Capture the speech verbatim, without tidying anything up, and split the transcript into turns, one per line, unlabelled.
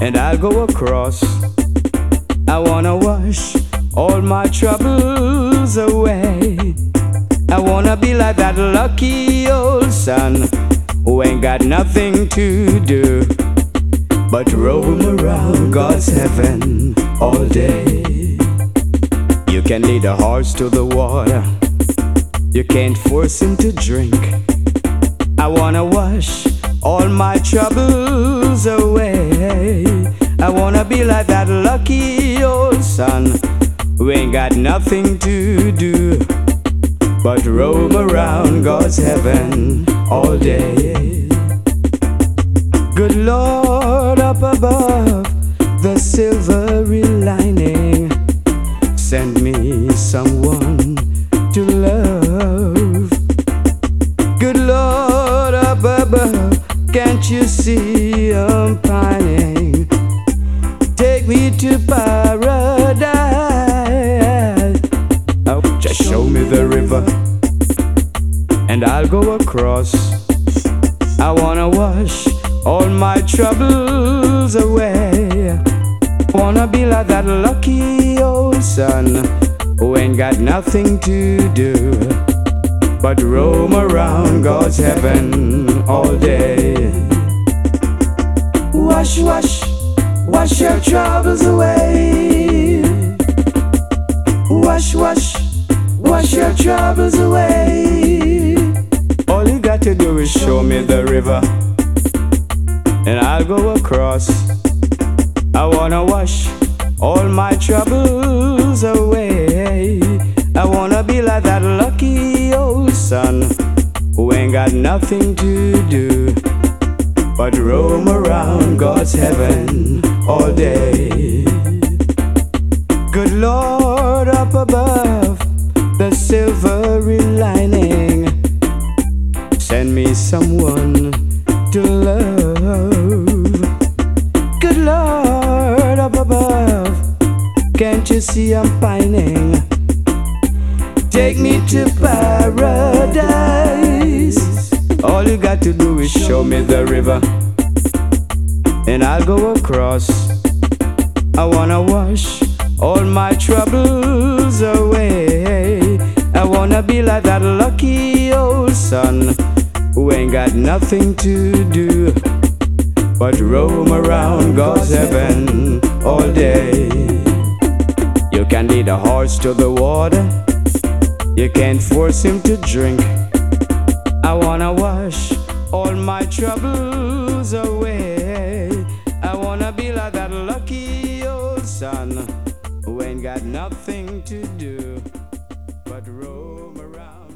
and I'll go across. I wanna wash all my troubles away. I wanna be like that lucky old son who ain't got nothing to do but roam around God's heaven all day. You can lead a horse to the water, you can't force him to drink. I wanna wash all my troubles away. I wanna be like that lucky old son who ain't got nothing to do but roam around God's heaven all day. Good Lord up above the silvery lining, send me someone to love. Good Lord up above, can't you see I'm pining? Take me to paradise. Oh, just show me the river and I'll go across. I wanna wash all my troubles away. I wanna be like that lucky old son who ain't got nothing to do but roam around God's heaven all day. Wash, wash, wash your troubles away. Wash, wash, wash your troubles away. All you got to do is show me the river and I'll go across. I wanna wash all my troubles away. I wanna be like that lucky old son who ain't got nothing to do but roam around God's heaven all day. Good Lord up above the silvery lining, send me someone to love. Good Lord up above, can't you see I'm pining? Take me to paradise. All you got to do is show me the river and I'll go across. I wanna wash all my troubles away. I wanna be like that lucky old son who ain't got nothing to do but roam around God's heaven all day. You can lead a horse to the water, you can't force him to drink. I wanna wash all my troubles away. I wanna be like that lucky old son who ain't got nothing to do but roam around.